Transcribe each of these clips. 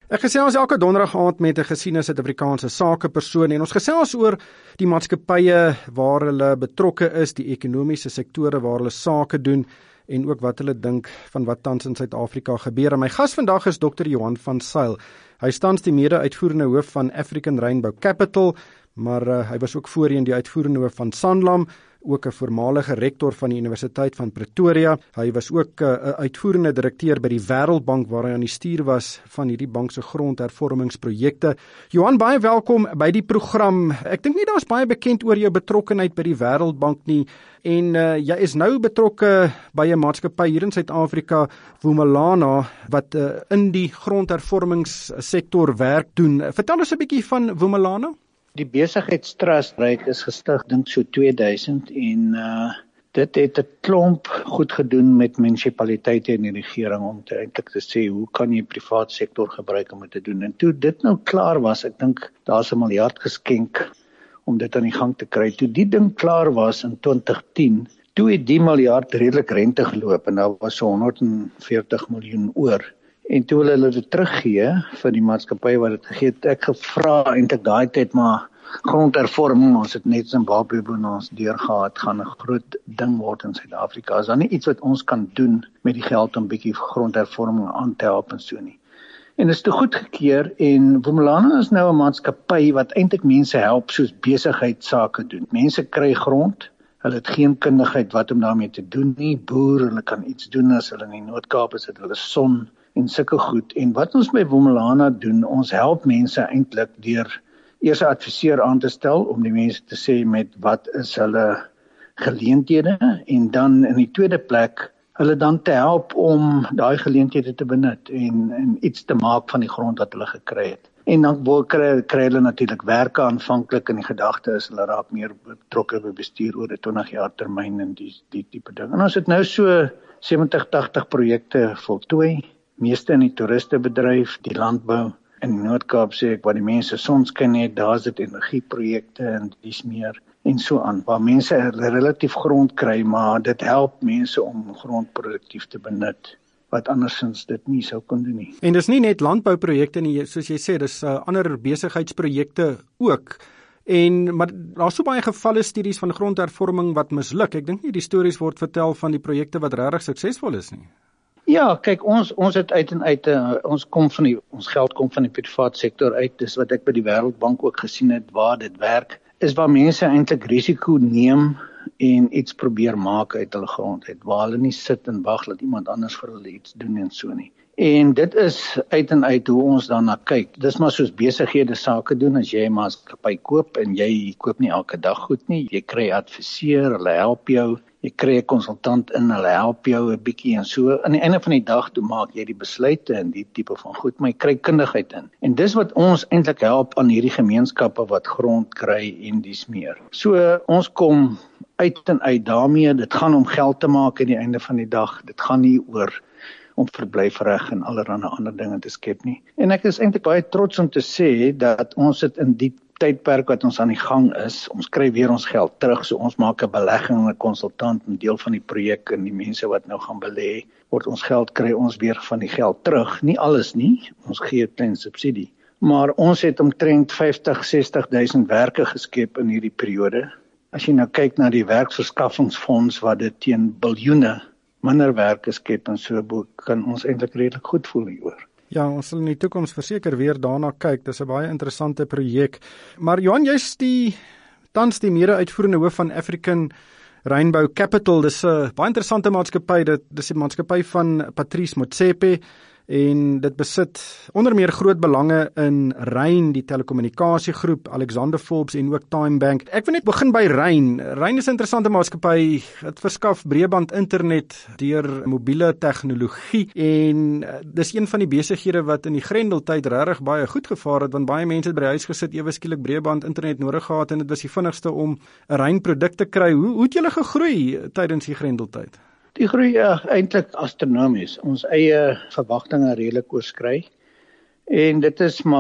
Ek gesels elke donderdag aand met 'n gesiene Suid-Afrikaanse sakepersoon en ons gesels oor die maatskappye waar hulle betrokke is, die ekonomiese sektore waar hulle sake doen en ook wat hulle dink van wat tans in Suid-Afrika gebeur. En my gas vandag is Dr. Johan van Zyl. Hy is tans die mede-uitvoerende hoof van African Rainbow Capital, maar hy was ook voorheen die uitvoerende hoof van Sanlam, ook 'n voormalige rektor van die Universiteit van Pretoria. Hy was ook 'n uitvoerende direkteur by die Wêreldbank waar hy aan die stuur was van hierdie bank se grondhervormingsprojekte. Johan, baie welkom by die program. Ek dink nie daar's baie bekend oor jou betrokkenheid by die Wêreldbank nie en jy is nou betrokke by 'n maatskappy hier in Suid-Afrika, Vumelana, wat in die grondhervormingssektor werk doen. Vertel ons 'n bietjie van Vumelana. Die besigheidstrust is gestig dink so 2000 en dit het 'n klomp goed gedoen met munisipaliteite en die regering om eintlik te sê hoe kan jy privaat sektor gebruik om dit te doen. En toe dit nou klaar was, ek dink daar's 'n miljard geskenk om dit aan die gang te kry. Toe die ding klaar was in 2010, toe het die miljard redelik rente geloop en daar was so 140 miljoen oor. En toe hulle dit teruggee vir die maatskappy wat dit gegee het, ek gevra eintlik daai tyd maar grondhervorming, ons het net Zimbabwe by ons deurgehad, gaan 'n groot ding word in Suid-Afrika. Is daar nie iets wat ons kan doen met die geld om bietjie grondhervorming aan te help en so nie. En dit is te goed gekeer en Vumelana is nou 'n maatskappy wat eintlik mense help soos besigheidsake doen. Mense kry grond, hulle het geen kundigheid wat om daarmee te doen nie, boer, hulle kan iets doen as hulle in die Noord-Kaap is, het hulle son en sulke goed. En wat ons by Vumelana doen, ons help mense eintlik deur eers 'n adviseur aan te stel om die mense te sê met wat is hulle geleenthede en dan in die tweede plek hulle dan te help om daai geleenthede te benut en iets te maak van die grond wat hulle gekry het. En dan kry hulle natuurlik werke aanvanklik en die gedagte is hulle raak meer betrokke by bestuur oor 'n 20 jaar termyn en die tipe ding. En ons het nou so 70-80 projekte voltooi, meeste in die toeristebedryf, die landbou. In die Noord-Kaap sê ek, waar die mense sonskyn het, daar is dit energieprojekte en dis meer en so aan, waar mense relatief grond kry, maar dit help mense om grond produktief te benut, wat andersins dit nie sou kon doen nie. En dis nie net landbouprojekte nie, soos jy sê, dis ander besigheidsprojekte ook. Maar daar's so baie gevalle studies van grondhervorming wat misluk. Ek dink nie die stories word vertel van die projekte wat regtig suksesvol is nie. Ja, kyk, ons het uit ons geld kom van die privaat sektor uit, dis wat ek by die Wêreldbank ook gesien het, waar dit werk, is waar mense eintlik risiko neem en iets probeer maak uit hulle grond uit, waar hulle nie sit en wag dat iemand anders vir hulle iets doen en so nie. En dit is uit hoe ons daarna kyk. Dis maar soos besighede sake doen, as jy 'n maatskappy koop en jy koop nie elke dag goed nie, jy kry adviseur, hulle help jou, jy kry 'n konsultant in, hulle help jou 'n bietjie en so. Aan die einde van die dag toe maak jy die besluite en die tipe van goed, maar jy kry kundigheid in. En dis wat ons eintlik help aan hierdie gemeenskappe wat grond kry en dis meer. So ons kom uit daarmee, dit gaan om geld te maak aan die einde van die dag. Dit gaan nie oor om verblyfreg en allerlei ander dinge te skep nie. En ek is eintlik baie trots om te sê dat ons dit in die tydperk wat ons aan die gang is, ons kry weer ons geld terug, so ons maak 'n belegging, 'n konsultant, 'n deel van die projek en die mense wat nou gaan belê, word ons geld, kry ons weer van die geld terug. Nie alles nie, ons gee 'n klein subsidie, maar ons het omtrent 50-60 000 werke geskep in hierdie periode. As jy nou kyk na die werksverskaffingsfonds wat dit teen biljoene minder werke skep en so, kan ons eintlik redelik goed voel hieroor. Ja, ons sal in die toekoms verseker weer daarna kyk. Dis 'n baie interessante projek. Maar Johan, jy's tans die mede-uitvoerende hoof van African Rainbow Capital. Dis 'n baie interessante maatskappy. Dis die maatskappy van Patrice Motsepe en dit besit onder meer groot belange in Rain, die telekommunikasiegroep, Alexander Forbes en ook TimeBank. Ek wil net begin by Rain. Rain is 'n interessante maatskappy. Dit verskaf breëband internet deur mobiele tegnologie en dis een van die besighede wat in die Grendeltyd regtig baie goed gevaar het, want baie mense het by die huis gesit, ewe skielik breëband internet nodig gehad en dit was die vinnigste om 'n Rain produk te kry. Hoe het julle gegroei tydens die Grendeltyd? Die groei eintlik astronomies. Ons eie verwagtinge redelik oorskry. En dit is maar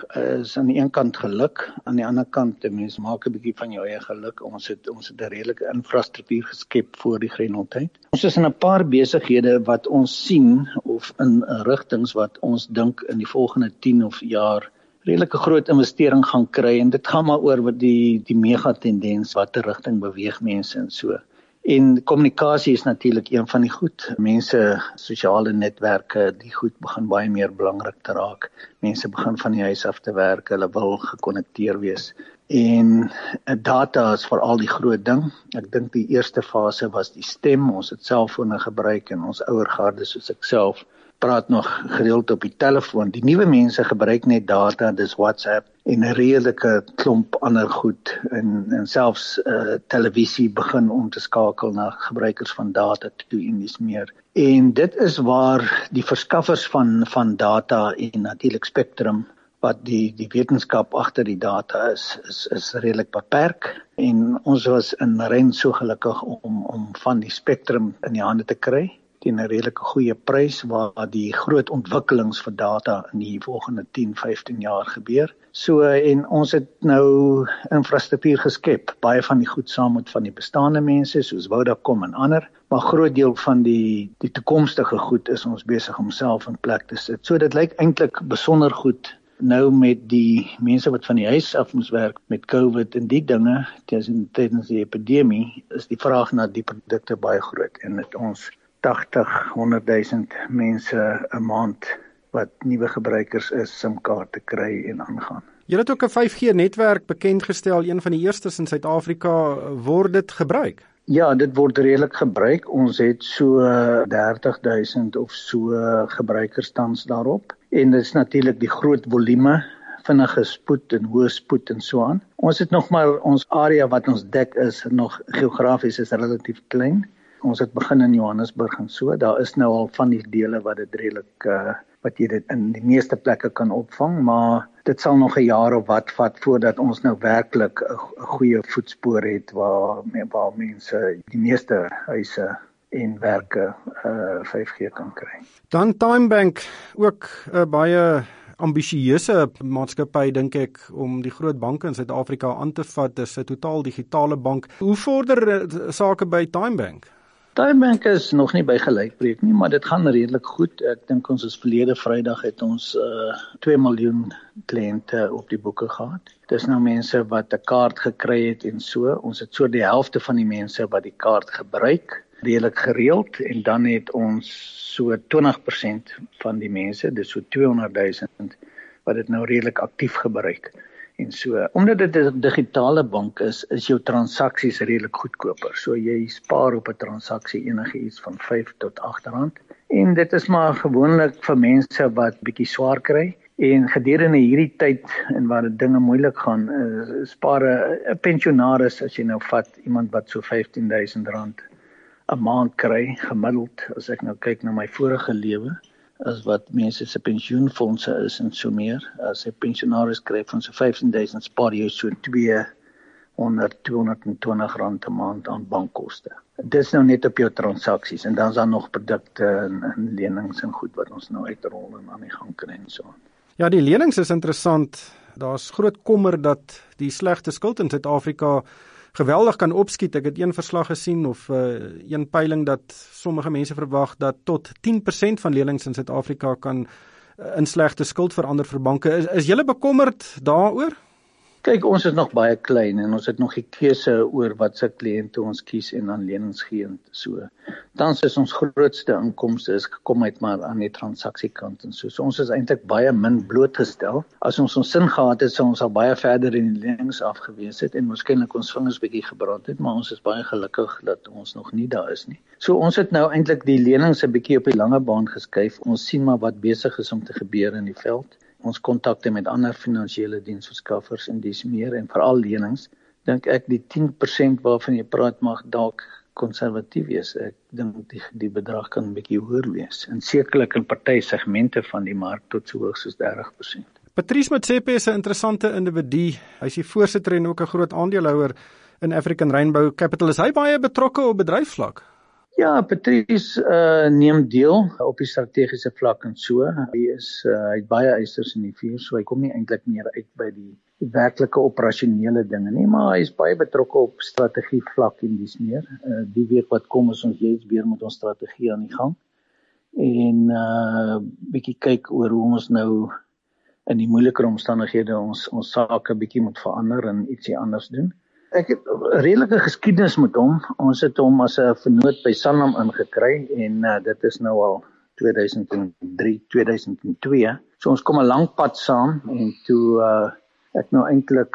is aan die een kant geluk, aan die ander kant, mens maak 'n bietjie van jou eie geluk. Ons het 'n redelike infrastruktuur geskep voor die Grendeltyd. Ons is in 'n paar besighede wat ons sien, of in rigtings wat ons dink in die volgende 10 of jaar redelike groot investering gaan kry, en dit gaan maar oor wat die megatendens, watter rigting beweeg mense en so. En kommunikasie is natuurlik een van die goed. Mense, sosiale netwerke, die goed begin baie meer belangrik te raak. Mense begin van die huis af te werk, hulle wil gekonnekteer wees. En data is veral die groot ding. Ek dink die eerste fase was die stem, ons het selfone gebruik en ons ouer garde soos ek self praat nog gereeld op die telefoon. Die nuwe mense gebruik net data, dis WhatsApp en 'n redelike klomp ander goed en selfs televisie begin om te skakel na gebruikers van data toe en dis meer. En dit is waar die verskaffers van data en natuurlik Spectrum, wat die wetenskap agter die data is redelik beperk, en ons was in Rand so gelukkig om van die Spectrum in die hande te kry teen 'n redelike goeie prys, waar die groot ontwikkelings vir data in die volgende 10-15 jaar gebeur. So, en ons het nou infrastruktuur geskep, baie van die goed saam met van die bestaande mense, soos Vodacom en ander, maar groot deel van die toekomstige goed is ons besig om self in plek te sit. So dit lyk eintlik besonder goed. Nou met die mense wat van die huis af moes werk met COVID en die dinge, tydens die epidemie, is die vraag na die produkte baie groot, en het ons 80-100,000 mense 'n maand wat nuwe gebruikers is, SIM-kaarte kry en aangaan. Julle het ook 'n 5G-netwerk bekendgestel, een van die eerstes in Suid-Afrika. Word dit gebruik? Ja, dit word redelik gebruik. Ons het so 30,000 of so gebruikers tans daarop. En dit is natuurlik die groot volume, vinnige spoed en hoë spoed en so aan. Ons het nog maar, ons area wat ons dek is nog geografies is relatief klein. Ons het begin in Johannesburg en so. Daar is nou al van die dele wat dit redelik wat jy dit in die meeste plekke kan opvang, maar dit sal nog 'n jaar of wat vat voordat ons nou werklik 'n goeie voetspoor het waar mense die meeste huise en werke 5G kan kry. Dan TymeBank, ook 'n baie ambisieuse maatskappy dink ek om die groot banke in Suid-Afrika aan te vat. Dis 'n totaal digitale bank. Hoe vorder sake by TymeBank? TymeBank is nog nie by gelykbreek nie, maar dit gaan redelik goed. Ek dink ons is verlede Vrydag het ons 2 miljoen kliënte op die boeke gehad. Dis nou mense wat 'n kaart gekry het en so. Ons het so die helfte van die mense wat die kaart gebruik, redelik gereeld, en dan het ons so 20% van die mense, dis so 200,000 wat dit nou redelik aktief gebruik. En so, omdat dit 'n digitale bank is jou transaksies redelik goedkoper. So jy spaar op 'n transaksie enige iets van 5 tot 8 rand. En dit is maar gewoonlik vir mense wat bietjie swaar kry. En gedurende hierdie tyd en waar dit dinge moeilik gaan, spaar 'n pensionaris, as jy nou vat iemand wat so 15,000 rand 'n maand kry, gemiddeld, as ek nou kyk na my vorige lewe, as wat mense se pensioenfondse is en so meer. As 'n pensionaris kry van so 15,000, spaar jy so 220 rand 'n maand aan bankkoste. Dit is nou net op jou transaksies, en dan is daar nog produkte en lenings en goed wat ons nou uitrol en aan die gang kry en so. Ja, die lenings is interessant. Daar's groot kommer dat die slegte skuld in Suid-Afrika geweldig kan opskiet. Ek het een verslag gesien of een peiling dat sommige mense verwag dat tot 10% van lenings in Suid-Afrika kan in slegte skuld verander vir banke. Is julle bekommerd daaroor? Kyk, ons is nog baie klein en ons het nog die keuse oor wat se kliënte ons kies en aan lenings gee en so. Tans is ons grootste inkomste gekom uit maar aan die transaksiekant en so. So ons is eintlik baie min blootgestel. As ons sin gehad het, sou ons al baie verder in die lenings afgewees het en waarskynlik ons vingers bietjie gebrand het, maar ons is baie gelukkig dat ons nog nie daar is nie. So ons het nou eintlik die lenings 'n bietjie op die lange baan geskuif. Ons sien maar wat besig is om te gebeur in die veld. Ons kontakte met ander finansiële diensverskaffers en dis meer en veral lenings, dink ek die 10% waarvan jy praat mag dalk konservatief wees. Ek dink die bedrag kan 'n bietjie hoër wees en sekerlik in party segmente van die mark tot so hoog soos 30%. Patrice Motsepe is 'n interessante individu. Hy is die voorsitter en ook 'n groot aandeelhouer in African Rainbow Capital. Is hy baie betrokke op bedryfsvlak? Ja, Patrice neem deel op die strategiese vlak en so. Hy het baie eisters in die vuur, so hy kom nie eintlik meer uit by die werklike operasionele dinge nie, maar hy is baie betrokke op strategie vlak en dis meer. Die week wat kom is ons juist weer met ons strategie aan die gang en bietjie kyk oor hoe ons nou in die moeiliker omstandighede ons sake bietjie moet verander en ietsie anders doen. Ek het 'n redelike geskiedenis met hom. Ons het hom as 'n vernoot by Sanlam ingekry en dit is nou al 2003, 2002. So ons kom 'n lang pad saam en toe ek nou eintlik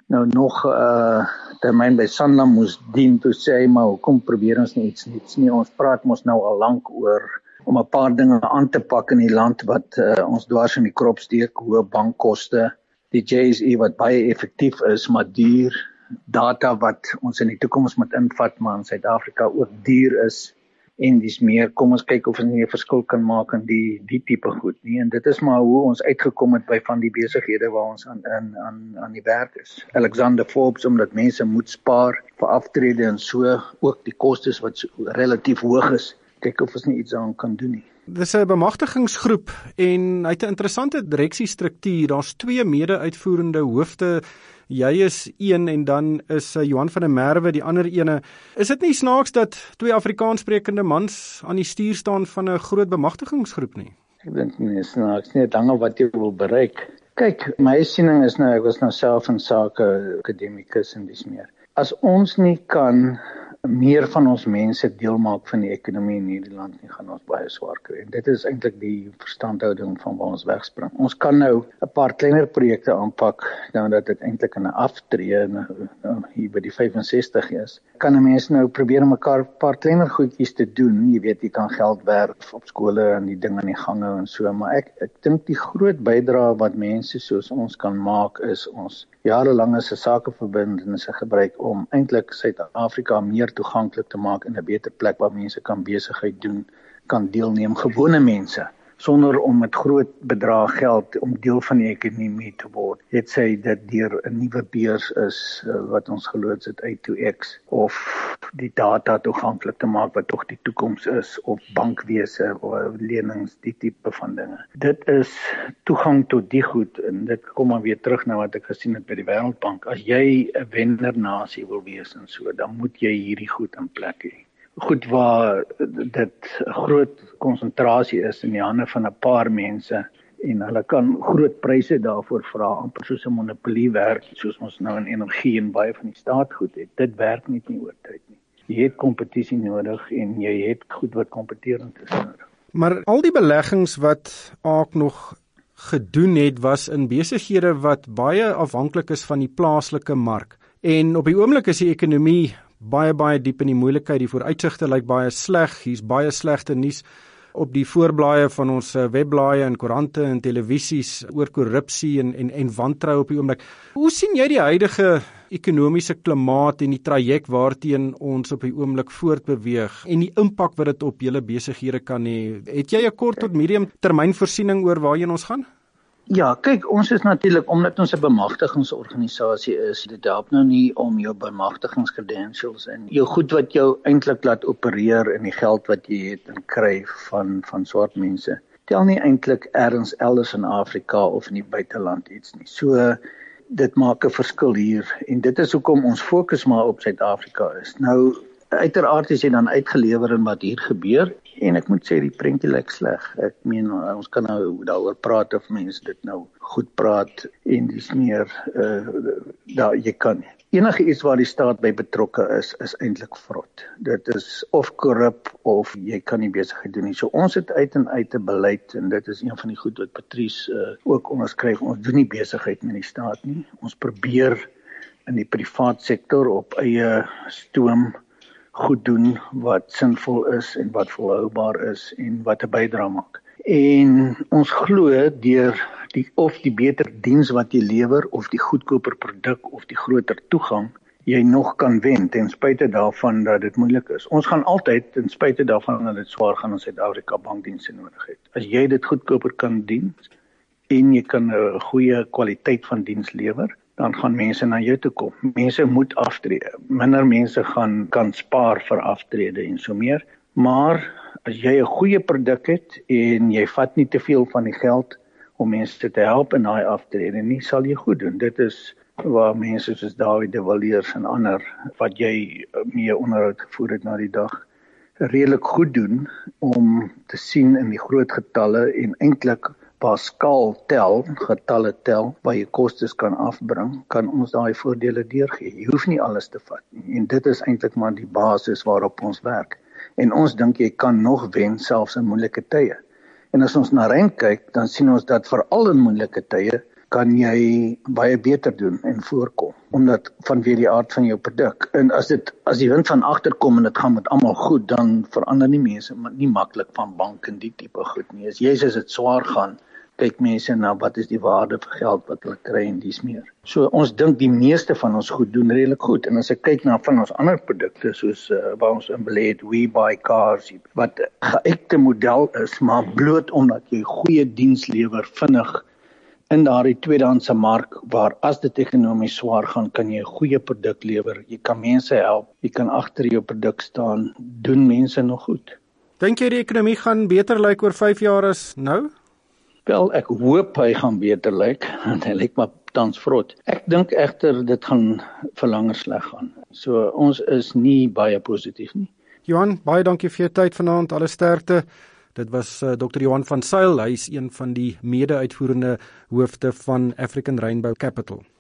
nog termyn by Sanlam moes dien, toe sê hy, maar hoekom probeer ons nie iets nie. Ons praat mos nou al lank oor om 'n paar dinge aan te pak in die land wat ons dwars in die krop steek, hoë bankkoste, die JSE wat baie effektief is, maar duur, data wat ons in die toekoms moet invat, maar in Suid-Afrika ook duur is, en dis meer, kom ons kyk of ons nie 'n verskil kan maak in die tipe goed nie, en dit is maar hoe ons uitgekom het by van die besighede waar ons aan die werk is. Alexander Forbes, omdat mense moet spaar vir aftrede en so, ook die kostes wat so relatief hoog is, kyk of ons nie iets aan kan doen nie. Dis 'n bemagtigingsgroep en hy het 'n interessante direksiestruktuur. Daar's 2 mede-uitvoerende hoofde. Jy is een en dan is Johan van der Merwe die ander ene. Is dit nie snaaks dat 2 Afrikaanssprekende mans aan die stuur staan van 'n groot bemagtigingsgroep nie? Ek dink nie snaaks nie, dit hang af wat jy wil bereik. Kyk, my siening is nou, ek was nou self in sake akademikus en dis meer. As ons nie kan meer van ons mense deel maak van die ekonomie in hierdie land nie, gaan ons baie swaar kry. En dit is eintlik die verstandhouding van waar ons wegspring. Ons kan nou 'n paar kleiner projekte aanpak, nou dat ek eintlik in 'n aftree hier by die 65 is. Kan 'n mens nou probeer om 'n paar kleiner goedjies te doen. Jy weet, jy kan geld werf op skole en die dinge in die gange en so, maar ek dink die groot bydrae wat mense soos ons kan maak is ons jarelange sakeverbintenisse gebruik om eintlik Suid-Afrika meer toeganklik te maak in 'n beter plek waar mense kan besigheid doen, kan deelneem, gewone mense, sonder om met groot bedrag geld om deel van die ekonomie te word. Het sy dit deur 'n nuwe beurs is wat ons geloods het A2X, of die data toeganklik te maak wat tog die toekoms is, of bankwese of lenings, die tipe van dinge. Dit is toegang tot die goed, en dit kom maar weer terug na wat ek gesien het by die Wêreldbank. As jy 'n wennernasie wil wees en so, dan moet jy hierdie goed in plek hê. Goed waar dit 'n groot konsentrasie is in die hande van 'n paar mense en hulle kan groot pryse daarvoor vra, amper soos 'n monopolie werk, soos ons nou in energie en baie van die staatgoed het. Dit werk nie oor tyd nie. Jy het kompetisie nodig en jy het goed wat kompeterend is nodig. Maar al die beleggings wat AAK nog gedoen het, was in besighede wat baie afhanklik is van die plaaslike mark. En op die oomblik is die ekonomie baie diep in die moeilikheid. Die vooruitsigte lyk baie sleg. Hier's baie slegte nuus op die voorblaaie van ons webblaaie en koerante en televisies oor korrupsie en wantrou op die oomblik. Hoe sien jy die huidige ekonomiese klimaat en die traject waarteen ons op die oomblik voortbeweeg en die impak wat dit op julle besighede kan hê? Het jy 'n kort tot medium termyn voorsiening oor waarheen ons gaan? Ja, kyk, ons is natuurlik, omdat ons 'n bemagtigingsorganisasie is, dit help nou nie om jou bemagtigingskredentials en jou goed wat jou eintlik laat opereer en die geld wat jy het en kry van swart mense. Tel nie eintlik ergens elders in Afrika of in die buiteland iets nie. So dit maak 'n verskil hier en dit is hoekom ons fokus maar op Suid-Afrika is. Nou uiteraard is jy dan uitgelewer in wat hier gebeur. En ek moet sê, die prentjie lyk sleg. Ek meen, ons kan nou daaroor praat of mense dit nou goed praat en dis meer, jy kan enige iets waar die staat by betrokke is eintlik vrot. Dit is of korrup of jy kan nie besigheid doen nie. So ons het uit en uit 'n beleid en dit is een van die goed wat Patrice ook onderskryf. Ons doen nie besigheid met die staat nie. Ons probeer in die privaat sektor op eie stoom goed doen wat sinvol is en wat volhoubaar is en wat 'n bydrae maak. En ons glo deur die beter diens wat jy lewer of die goedkoper produk of die groter toegang jy nog kan wen ten spyte daarvan dat dit moeilik is. Ons gaan altyd ten spyte daarvan dat dit swaar gaan in Suid-Afrika bankdienste nodig het. As jy dit goedkoper kan dien en jy kan 'n goeie kwaliteit van diens lewer, dan gaan mense na jou toe kom. Mense moet aftree. Minder mense kan spaar vir aftrede en so meer, Maar as jy 'n goeie produk het en jy vat nie te veel van die geld om mense te help in daai aftrede nie, sal jy goed doen. Dit is waar mense soos Dawie de Villiers en ander wat jy mee onderhoud gevoer het na die dag, redelik goed doen om te sien in die groot getalle en eintlik Pascal getalle tel, waar jy kostes kan afbring, kan ons daai voordele deurgee. Jy hoef nie alles te vat nie. En dit is eintlik maar die basis waarop ons werk. En ons dink jy kan nog wen selfs in moeilike tye. En as ons na Rein kyk, dan sien ons dat veral in moeilike tye kan jy baie beter doen en voorkom, omdat vanweë die aard van jou produk. En as die wind van agter kom en dit gaan met almal goed, dan verander nie mense nie maklik van bank en die tipe goed nie. As dit swaar gaan, kyk mense na wat is die waarde vir geld wat hulle kry en dis meer. So ons dink die meeste van ons goed doen redelik goed. En as ek kyk na van ons ander produkte soos waar ons in belê het, We Buy Cars, wat 'n geëikte model is, maar bloot omdat jy goeie diens lewer vinnig in daardie tweedehandse mark waar as dit ekonomies swaar gaan, kan jy 'n goeie produk lewer. Jy kan mense help, jy kan agter jou produk staan, doen mense nog goed. Dink jy die ekonomie gaan beter lyk oor 5 jaar as nou? Wel, ek hoop hy gaan beter lyk, want hy lyk maar tans vrot. Ek dink egter dit gaan vir langer sleg gaan. So ons is nie baie positief nie. Johan, baie dankie vir jou tyd vanaand, alle sterkte. Dit was Dr. Johan van Zyl, hy is een van die mede-uitvoerende hoofde van African Rainbow Capital.